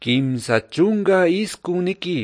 Kimsa chunga iskun niki.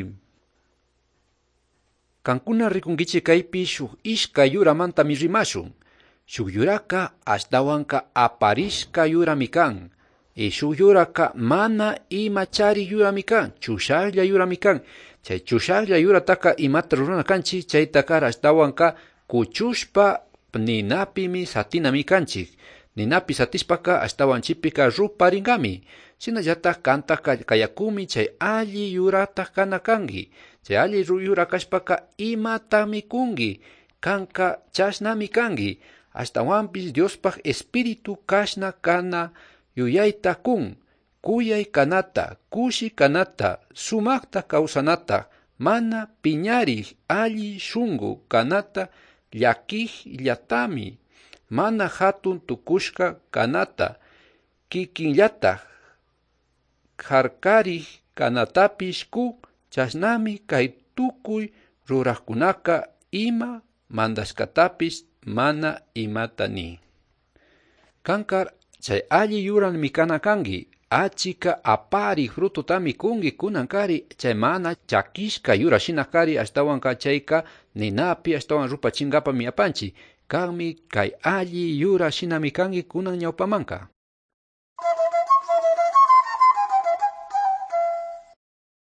Kankuna rikunkichik kaypi shuk ishkay yuramantami rimashun. Shuk yuraka ashtawanka aparishka yurami kan. Shuk yuraka mana imachari yurami kan. Chushaqlla yurami kan. Chay chushaqlla yurataka imata rurana kanchik chaytakara ashtawanka kuchushpa ninapimi satinami kanchik. Ninapi satishpaka ashtawanchipika ruparingami. Shinallatak kanta kayakumi chay alli yurata kana kangi. Chay alli yurakashpaka imata mikungi. Kanka chashnami kangi. Ashtawanpis Diospak espiritu kashna kana yuyayta kun. Kuyay kanata, kushi kanata, sumakta kawsanata, mana piñarij alli shungu kanata llakij llatami. Mana hatun tukushka kanata, kikinllatak harkarij kanatapish ku chasnami kay tukuy ruraqkunaka ima mandashkatapish mana imata ni. Kankar chay alli yurami kana kangi, achika apari frututami kungi kunankari chay mana chakishka yurashinakari ashtawanka chayka ninapi ashtawan rupachinkapami apanchi. Kanmi kay alli yurashinami kangi kunan ñawpamanka.